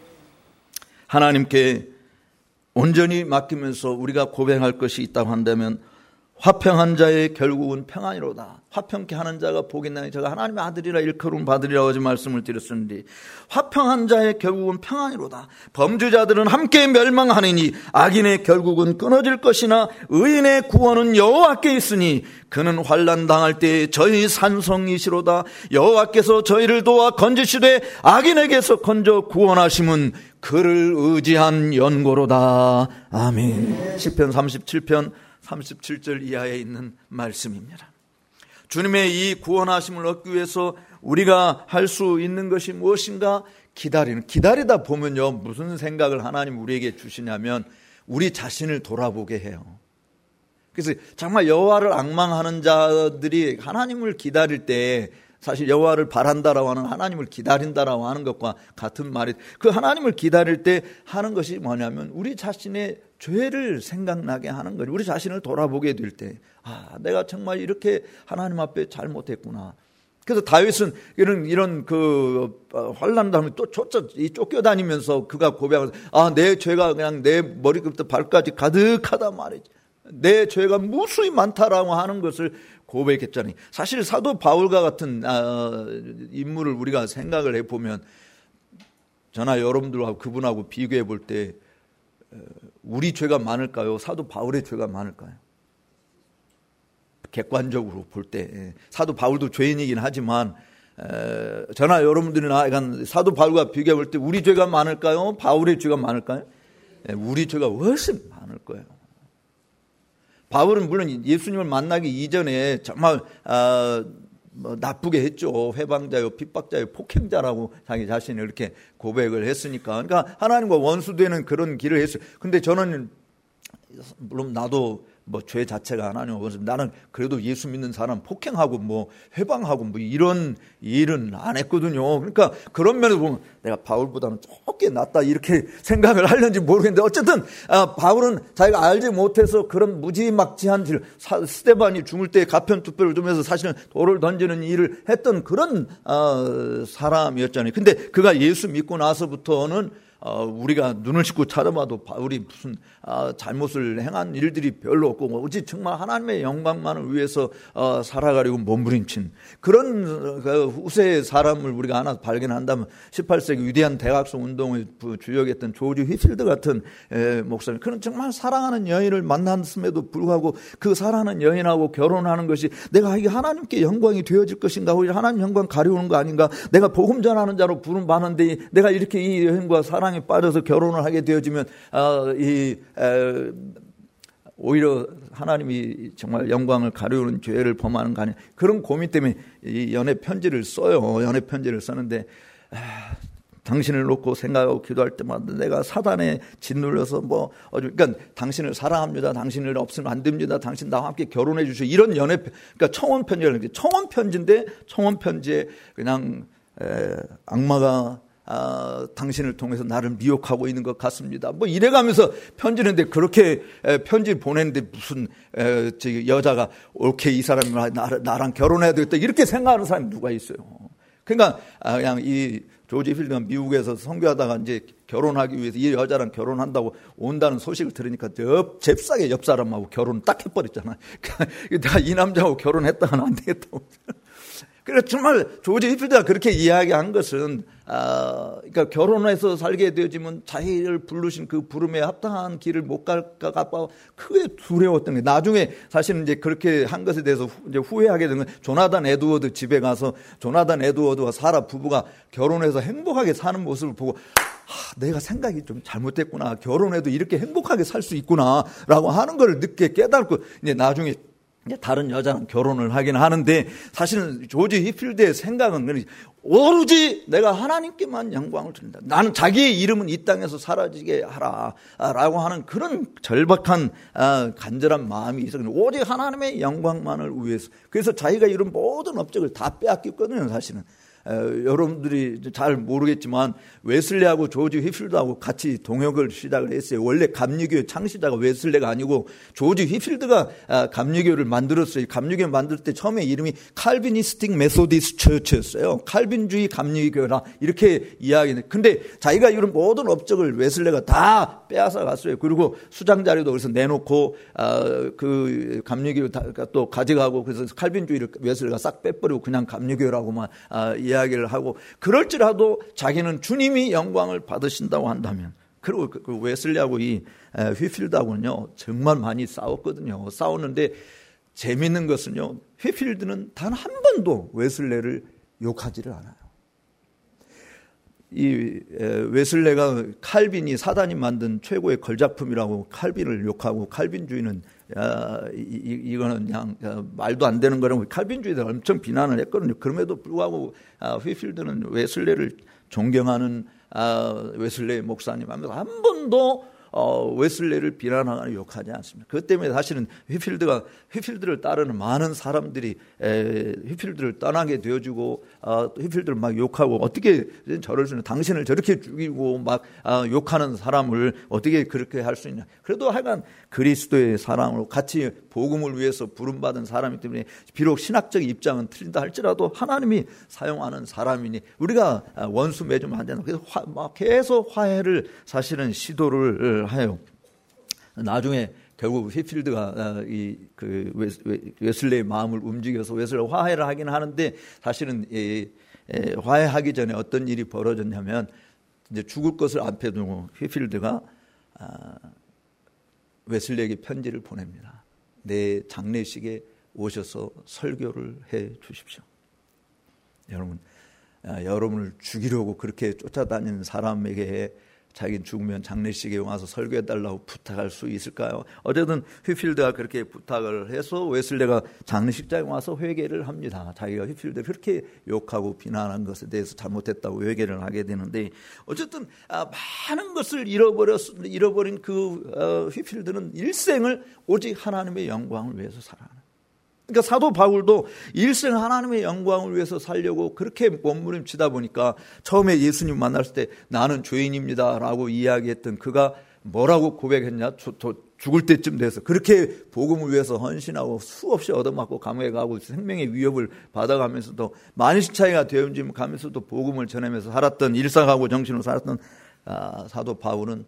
하나님께 온전히 맡기면서 우리가 고백할 것이 있다고 한다면 화평한 자의 결국은 평안이로다. 화평케 하는 자가 복이 있나니 제가 하나님의 아들이라 일컬음 받으리라고 어제 말씀을 드렸었는데 화평한 자의 결국은 평안이로다. 범죄자들은 함께 멸망하느니 악인의 결국은 끊어질 것이나 의인의 구원은 여호와께 있으니 그는 환난 당할 때 저희 산성이시로다. 여호와께서 저희를 도와 건지시되 악인에게서 건져 구원하심은 그를 의지한 연고로다. 아멘. 시편 삼십칠 편 삼십칠 절 이하에 있는 말씀입니다. 주님의 이 구원하심을 얻기 위해서 우리가 할 수 있는 것이 무엇인가? 기다리는. 기다리다 보면요, 무슨 생각을 하나님 우리에게 주시냐면 우리 자신을 돌아보게 해요. 그래서 정말 여호와를 앙망하는 자들이 하나님을 기다릴 때 사실 여호와를 바란다라고 하는 하나님을 기다린다라고 하는 것과 같은 말이, 그 하나님을 기다릴 때 하는 것이 뭐냐면 우리 자신의 죄를 생각나게 하는 거예요. 우리 자신을 돌아보게 될 때, 아, 내가 정말 이렇게 하나님 앞에 잘못했구나. 그래서 다윗은 이런 이런 그 환난 다음에 또 쫓아 쫓겨다니면서 그가 고백하면서 아, 내 죄가 그냥 내 머리부터 발까지 가득하다 말이지. 내 죄가 무수히 많다라고 하는 것을 고백했잖아요. 사실 사도 바울과 같은 인물을 우리가 생각을 해보면 저나 여러분들하고 그분하고 비교해 볼 때 우리 죄가 많을까요? 사도 바울의 죄가 많을까요? 객관적으로 볼 때 사도 바울도 죄인이긴 하지만 저나 여러분들이나 사도 바울과 비교해 볼 때 우리 죄가 많을까요? 바울의 죄가 많을까요? 우리 죄가 훨씬 많을 거예요. 바울은 물론 예수님을 만나기 이전에 정말 아, 뭐 나쁘게 했죠. 회방자요, 핍박자요, 폭행자라고 자기 자신을 이렇게 고백을 했으니까. 그러니까 하나님과 원수되는 그런 길을 했어요. 근데 저는 물론 나도 뭐 죄 자체가 하나님 없어서 나는 그래도 예수 믿는 사람 폭행하고 뭐 해방하고 뭐 이런 일은 안 했거든요. 그러니까 그런 면에서 보면 내가 바울보다는 조금 낫다 이렇게 생각을 하려는지 모르겠는데 어쨌든 아, 바울은 자기가 알지 못해서 그런 무지막지한 일, 스데반이 죽을 때 가편투표를 두면서 사실은 돌을 던지는 일을 했던 그런 어, 사람이었잖아요. 근데 그가 예수 믿고 나서부터는 어, 우리가 눈을 씻고 찾아봐도 바울이 무슨 어, 잘못을 행한 일들이 별로 없고 오직 정말 하나님의 영광만을 위해서 어, 살아가려고 몸부림친 그런 그 후세의 사람을 우리가 하나 발견한다면 십팔 세기 위대한 대각성 운동의 주역이었던 조지 휘필드 같은 에, 목사님, 그는 정말 사랑하는 여인을 만났음에도 불구하고 그 사랑하는 여인하고 결혼하는 것이 내가 이게 하나님께 영광이 되어질 것인가, 오히려 하나님 영광 가려우는 거 아닌가, 내가 복음 전하는 자로 부름 받는데 내가 이렇게 이 여인과 사랑 빠져서 결혼을 하게 되어지면 어, 이 에, 오히려 하나님이 정말 영광을 가려우는 죄를 범하는 거 아니야, 그런 고민 때문에 이 연애 편지를 써요. 연애 편지를 쓰는데 아, 당신을 놓고 생각하고 기도할 때마다 내가 사단에 짓눌려서 뭐 그러니까 당신을 사랑합니다, 당신을 없으면 안 됩니다, 당신 나와 함께 결혼해 주시오, 이런 연애, 그러니까 청혼 편지를, 청혼 편지인데 청혼 편지에 그냥 에, 악마가 아, 당신을 통해서 나를 미혹하고 있는 것 같습니다, 뭐 이래가면서 편지는데, 그렇게 에, 편지 보냈는데 무슨 에, 저기 여자가 오케이 이 사람이랑 나랑 결혼해야 되겠다 이렇게 생각하는 사람이 누가 있어요. 그러니까 아, 그냥 이 조지 휘필드가 미국에서 선교하다가 이제 결혼하기 위해서 이 여자랑 결혼한다고 온다는 소식을 들으니까 옆, 잽싸게 옆 사람하고 결혼 딱 해버렸잖아요. 내가 이 남자하고 결혼했다가는 안 되겠다고. 그래서 정말 조지 휘필드가 그렇게 이야기한 것은 아, 그러니까 결혼해서 살게 되어지면 자기를 부르신 그 부름에 합당한 길을 못 갈까 봐 크게 두려웠던 거예요. 나중에 사실은 이제 그렇게 한 것에 대해서 후, 이제 후회하게 된 건, 조나단 에드워드 집에 가서 조나단 에드워드와 사라 부부가 결혼해서 행복하게 사는 모습을 보고 아, 내가 생각이 좀 잘못됐구나, 결혼해도 이렇게 행복하게 살 수 있구나라고 하는 걸 늦게 깨닫고 이제 나중에 다른 여자랑 결혼을 하긴 하는데, 사실은 조지 휘필드의 생각은 오로지 내가 하나님께만 영광을 드린다, 나는 자기의 이름은 이 땅에서 사라지게 하라라고 하는 그런 절박한 간절한 마음이 있어요. 오직 하나님의 영광만을 위해서. 그래서 자기가 이룬 모든 업적을 다 빼앗겼거든요. 사실은 에, 여러분들이 잘 모르겠지만 웨슬레하고 조지 휘필드하고 같이 동역을 시작을 했어요. 원래 감리교의 창시자가 웨슬레가 아니고 조지 휘필드가 아, 감리교를 만들었어요. 감리교 만들 때 처음에 이름이 칼비니스틱 메소디스 처치였어요. 칼빈주의 감리교라 이렇게 이야기했는데, 근데 자기가 이런 모든 업적을 웨슬레가 다 빼앗아 갔어요. 그리고 수장 자리도 그래서 내놓고 아, 그 감리교를 또 가져가고, 그래서 칼빈주의를 웨슬레가 싹 빼버리고 그냥 감리교라고만 아, 이야기를 하고, 그럴지라도 자기는 주님이 영광을 받으신다고 한다면. 그리고 그 웨슬리하고 이 휘필드하고는요 정말 많이 싸웠거든요. 싸웠는데 재미있는 것은요, 휘필드는 단 한 번도 웨슬레를 욕하지를 않아요. 이 웨슬레가 칼빈이 사단이 만든 최고의 걸작품이라고 칼빈을 욕하고, 칼빈주의는 야, 이, 이거는 그냥 야, 말도 안 되는 거라고 칼빈주의들 엄청 비난을 했거든요. 그럼에도 불구하고 아, 휘필드는 웨슬레를 존경하는 아, 웨슬레 목사님 하면서 한 번도 어, 웨슬레를 비난하거나 욕하지 않습니다. 그것 때문에 사실은 휘필드가 휘필드를 따르는 많은 사람들이 에, 휘필드를 떠나게 되어주고 어, 휘필드를 막 욕하고, 어떻게 저럴 수 있냐, 당신을 저렇게 죽이고 막 어, 욕하는 사람을 어떻게 그렇게 할 수 있냐. 그래도 하여간 그리스도의 사랑으로 같이 복음을 위해서 부름받은 사람이기 때문에 비록 신학적 입장은 틀린다 할지라도 하나님이 사용하는 사람이니 우리가 원수 맺으면 안 된다. 그래서 화, 막 계속 화해를 사실은 시도를 하요. 나중에 결국 휘필드가 이 그 웨슬레의 마음을 움직여서 웨슬레 화해를 하긴 하는데, 사실은 이 화해하기 전에 어떤 일이 벌어졌냐면, 이제 죽을 것을 앞에 두고 휘필드가 웨슬레에게 편지를 보냅니다. 내 장례식에 오셔서 설교를 해 주십시오. 여러분, 여러분을 죽이려고 그렇게 쫓아다니는 사람에게 자기 죽으면 장례식에 와서 설교해달라고 부탁할 수 있을까요? 어쨌든 휘필드가 그렇게 부탁을 해서 웨슬레가 장례식장에 와서 회개를 합니다. 자기가 휘필드를 그렇게 욕하고 비난한 것에 대해서 잘못했다고 회개를 하게 되는데, 어쨌든 많은 것을 잃어버렸, 잃어버린 그 휘필드는 일생을 오직 하나님의 영광을 위해서 살아가는. 그러니까 사도 바울도 일생 하나님의 영광을 위해서 살려고 그렇게 몸부림치다 보니까 처음에 예수님 만났을 때 나는 죄인입니다 라고 이야기했던 그가 뭐라고 고백했냐? 죽을 때쯤 돼서 그렇게 복음을 위해서 헌신하고 수없이 얻어맞고 감옥에 가고 생명의 위협을 받아가면서도 만신창이가 되어짐 가면서도 복음을 전하면서 살았던, 일상하고 정신으로 살았던 아, 사도 바울은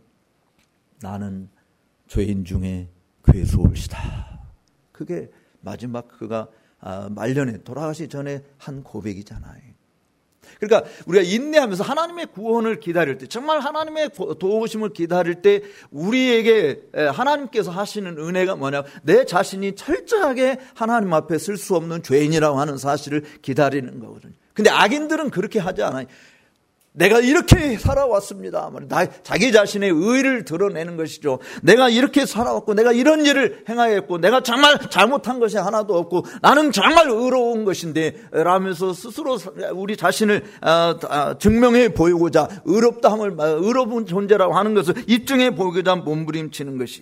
나는 죄인 중에 괴소올시다. 그게 마지막 그가 말년에 돌아가시 전에 한 고백이잖아요. 그러니까 우리가 인내하면서 하나님의 구원을 기다릴 때, 정말 하나님의 도우심을 기다릴 때 우리에게 하나님께서 하시는 은혜가 뭐냐, 내 자신이 철저하게 하나님 앞에 쓸 수 없는 죄인이라고 하는 사실을 기다리는 거거든요. 근데 악인들은 그렇게 하지 않아요. 내가 이렇게 살아왔습니다. 자기 자신의 의를 드러내는 것이죠. 내가 이렇게 살아왔고 내가 이런 일을 행하였고 내가 정말 잘못한 것이 하나도 없고 나는 정말 의로운 것인데 라면서 스스로 우리 자신을 증명해 보이고자 의롭다함을, 의로운 존재라고 하는 것을 입증해 보이고자 몸부림치는 것이,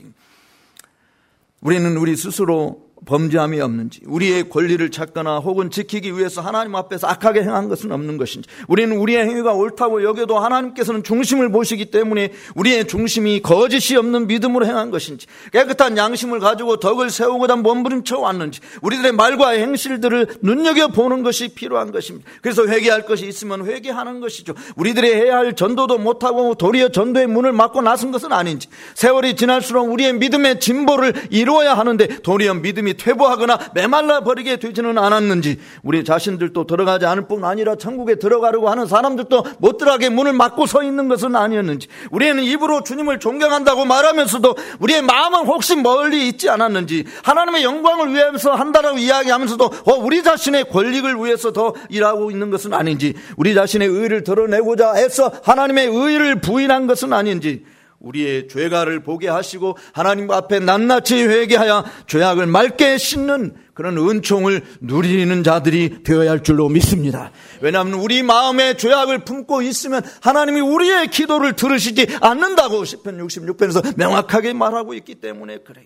우리는 우리 스스로 범죄함이 없는지, 우리의 권리를 찾거나 혹은 지키기 위해서 하나님 앞에서 악하게 행한 것은 없는 것인지, 우리는 우리의 행위가 옳다고 여겨도 하나님께서는 중심을 보시기 때문에 우리의 중심이 거짓이 없는 믿음으로 행한 것인지, 깨끗한 양심을 가지고 덕을 세우고자 몸부림쳐 왔는지, 우리들의 말과 행실들을 눈여겨보는 것이 필요한 것입니다. 그래서 회개할 것이 있으면 회개하는 것이죠. 우리들의 해야 할 전도도 못하고 도리어 전도의 문을 막고 나선 것은 아닌지, 세월이 지날수록 우리의 믿음의 진보를 이루어야 하는데 도리어 믿음이 퇴보하거나 메말라 버리게 되지는 않았는지, 우리 자신들도 들어가지 않을 뿐 아니라 천국에 들어가려고 하는 사람들도 못 들어가게 문을 막고 서 있는 것은 아니었는지, 우리는 입으로 주님을 존경한다고 말하면서도 우리의 마음은 혹시 멀리 있지 않았는지, 하나님의 영광을 위해서 한다라고 이야기하면서도 어, 우리 자신의 권리를 위해서 더 일하고 있는 것은 아닌지, 우리 자신의 의를 드러내고자 해서 하나님의 의를 부인한 것은 아닌지, 우리의 죄가를 보게 하시고 하나님 앞에 낱낱이 회개하여 죄악을 맑게 씻는 그런 은총을 누리는 자들이 되어야 할 줄로 믿습니다. 왜냐하면 우리 마음에 죄악을 품고 있으면 하나님이 우리의 기도를 들으시지 않는다고 시편 육십육 편에서 명확하게 말하고 있기 때문에 그래요.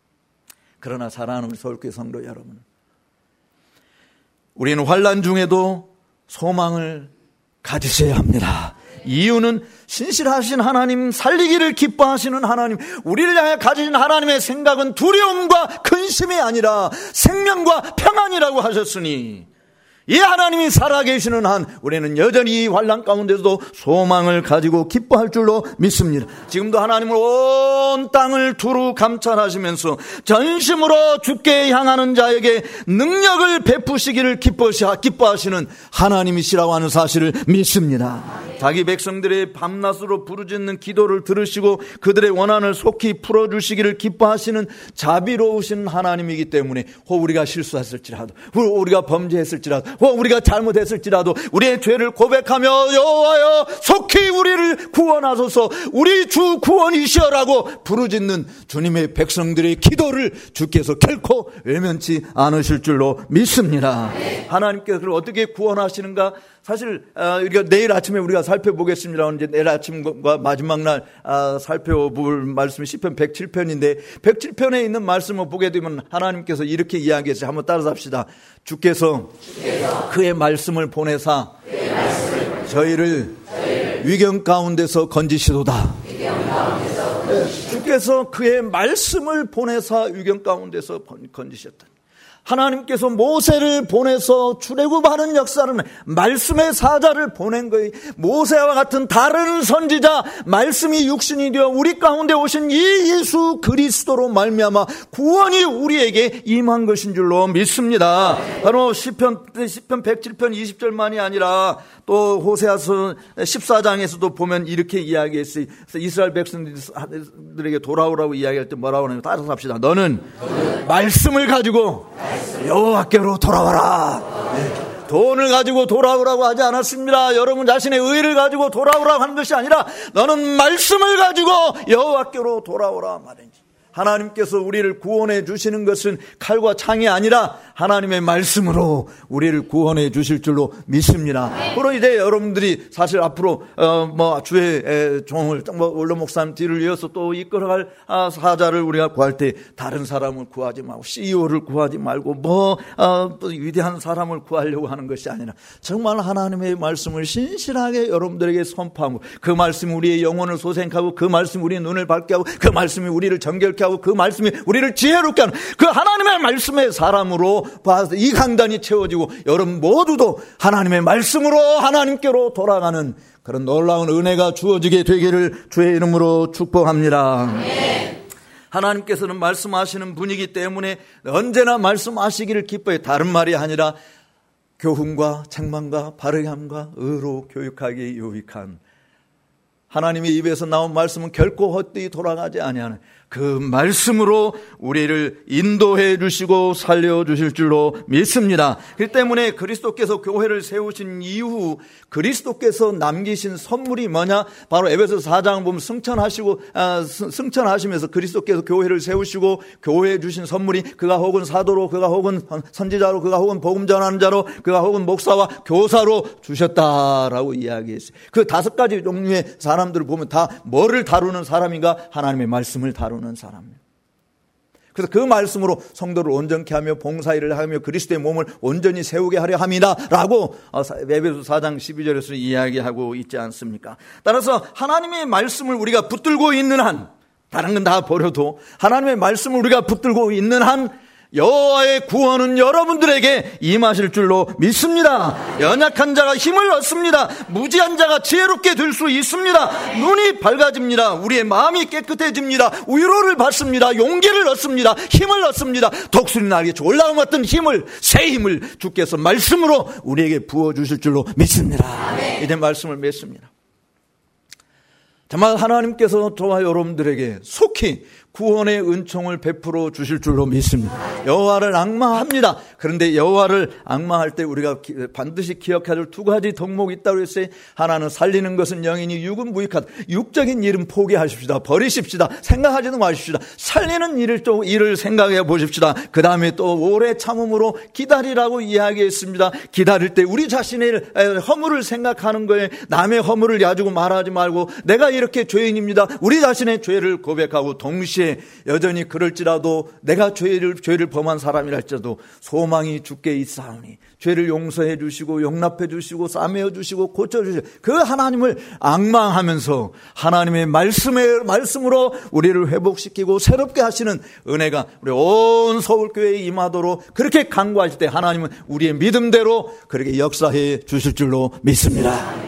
그러나 사랑하는 우리 서울교회 성도 여러분, 우리는 환난 중에도 소망을 가지셔야 합니다. 이유는 신실하신 하나님, 살리기를 기뻐하시는 하나님, 우리를 향해 가지신 하나님의 생각은 두려움과 근심이 아니라 생명과 평안이라고 하셨으니, 이 하나님이 살아계시는 한 우리는 여전히 이 환난 가운데서도 소망을 가지고 기뻐할 줄로 믿습니다. 지금도 하나님은 온 땅을 두루 감찰하시면서 전심으로 주께 향하는 자에게 능력을 베푸시기를 기뻐하시는 하나님이시라고 하는 사실을 믿습니다. 자기 백성들의 밤낮으로 부르짖는 기도를 들으시고 그들의 원한을 속히 풀어주시기를 기뻐하시는 자비로우신 하나님이기 때문에 혹 우리가 실수했을지라도, 혹 우리가 범죄했을지라도, 혹 우리가 잘못했을지라도 우리의 죄를 고백하며 여호와여 속히 우리를 구원하소서, 우리 주 구원이시여라고 부르짖는 주님의 백성들의 기도를 주께서 결코 외면치 않으실 줄로 믿습니다. 하나님께서 그걸 어떻게 구원하시는가? 사실 우리가 내일 아침에 우리가 살펴보겠습니다. 이제 내일 아침과 마지막 날 살펴볼 말씀이 시편 백칠 편인데, 백칠 편에 있는 말씀을 보게 되면 하나님께서 이렇게 이야기했어요. 한번 따라서 합시다. 주께서, 주께서 그의 말씀을 보내사 그의 말씀을 저희를, 저희를 위경 가운데서 건지시도다. 위경 가운데서 건지시도다. 주께서 그의 말씀을 보내사 위경 가운데서 건지셨다. 하나님께서 모세를 보내서 출애굽하는 역사는 말씀의 사자를 보낸 거예요. 모세와 같은 다른 선지자, 말씀이 육신이 되어 우리 가운데 오신 이 예수 그리스도로 말미암아 구원이 우리에게 임한 것인 줄로 믿습니다. 바로 시편, 시편 백칠 편 이십 절만이 아니라 또 호세아서 십사 장에서도 보면 이렇게 이야기했어요. 이스라엘 백성들에게 돌아오라고 이야기할 때 뭐라고 하냐면, 따라서 합시다. 너는, 너는 말씀을 가지고 여호와께로 돌아와라. 네. 돈을 가지고 돌아오라고 하지 않았습니다. 여러분 자신의 의를 가지고 돌아오라고 하는 것이 아니라 너는 말씀을 가지고 여호와께로 돌아오라 말이지. 하나님께서 우리를 구원해 주시는 것은 칼과 창이 아니라 하나님의 말씀으로 우리를 구원해 주실 줄로 믿습니다. 그럼 이제 여러분들이 사실 앞으로 어 뭐 주의 종을 뭐 원로 목사님 뒤를 이어서 또 이끌어갈 사자를 우리가 구할 때 다른 사람을 구하지 말고 씨이오를 구하지 말고 뭐 어 위대한 사람을 구하려고 하는 것이 아니라 정말 하나님의 말씀을 신실하게 여러분들에게 선포하고 그 말씀이 우리의 영혼을 소생하고 그 말씀이 우리의 눈을 밝게 하고 그 말씀이 우리를 정결케 하고 그 말씀이 우리를 지혜롭게 하는 그 하나님의 말씀의 사람으로 봐서 이 강단이 채워지고 여러분 모두도 하나님의 말씀으로 하나님께로 돌아가는 그런 놀라운 은혜가 주어지게 되기를 주의 이름으로 축복합니다. 네. 하나님께서는 말씀하시는 분이기 때문에 언제나 말씀하시기를 기뻐해. 다른 말이 아니라 교훈과 책망과 바르게 함과 의로 교육하기 유익한 하나님의 입에서 나온 말씀은 결코 헛되이 돌아가지 아니하는 그 말씀으로 우리를 인도해 주시고 살려 주실 줄로 믿습니다. 그렇기 때문에 그리스도께서 교회를 세우신 이후 그리스도께서 남기신 선물이 뭐냐? 바로 에베소 사 장을 보면 승천하시고 아, 승천하시면서 그리스도께서 교회를 세우시고 교회에 주신 선물이 그가 혹은 사도로 그가 혹은 선지자로 그가 혹은 복음 전하는 자로 그가 혹은 목사와 교사로 주셨다라고 이야기했어요. 그 다섯 가지 종류의 사람들을 보면 다 뭐를 다루는 사람인가? 하나님의 말씀을 다루는 사람입니다. 그래서 그 말씀으로 성도를 온전케 하며 봉사일을 하며 그리스도의 몸을 온전히 세우게 하려 합니다 라고 에베소 사 장 십이 절에서 이야기하고 있지 않습니까? 따라서 하나님의 말씀을 우리가 붙들고 있는 한, 다른 건 다 버려도 하나님의 말씀을 우리가 붙들고 있는 한 여호와의 구원은 여러분들에게 임하실 줄로 믿습니다. 연약한 자가 힘을 얻습니다. 무지한 자가 지혜롭게 될 수 있습니다. 눈이 밝아집니다. 우리의 마음이 깨끗해집니다. 위로를 받습니다. 용기를 얻습니다. 힘을 얻습니다. 독수리 날개 올라온 것 같은 힘을, 새 힘을 주께서 말씀으로 우리에게 부어주실 줄로 믿습니다. 이제 말씀을 맺습니다. 정말 하나님께서 저와 여러분들에게 속히 구원의 은총을 베풀어 주실 줄로 믿습니다. 여호와를 앙망합니다. 그런데 여호와를 앙망할 때 우리가 반드시 기억해야 될 두 가지 덕목이 있다고 했어요. 하나는 살리는 것은 영이니 육은 무익하다. 육적인 일은 포기하십시다. 버리십시다. 생각하지도 마십시다. 살리는 일을 좀 일을 생각해 보십시다. 그 다음에 또 오래 참음으로 기다리라고 이야기했습니다. 기다릴 때 우리 자신의 허물을 생각하는 거에 남의 허물을 가지고 말하지 말고 내가 이렇게 죄인입니다. 우리 자신의 죄를 고백하고 동시에 여전히 그럴지라도 내가 죄를, 죄를 범한 사람이라 할지라도 소망이 주께 있사오니 죄를 용서해 주시고 용납해 주시고 싸매어 주시고 고쳐 주시고 그 하나님을 앙망하면서 하나님의 말씀의 말씀으로 우리를 회복시키고 새롭게 하시는 은혜가 우리 온 서울교회에 임하도록 그렇게 간구하실 때 하나님은 우리의 믿음대로 그렇게 역사해 주실 줄로 믿습니다.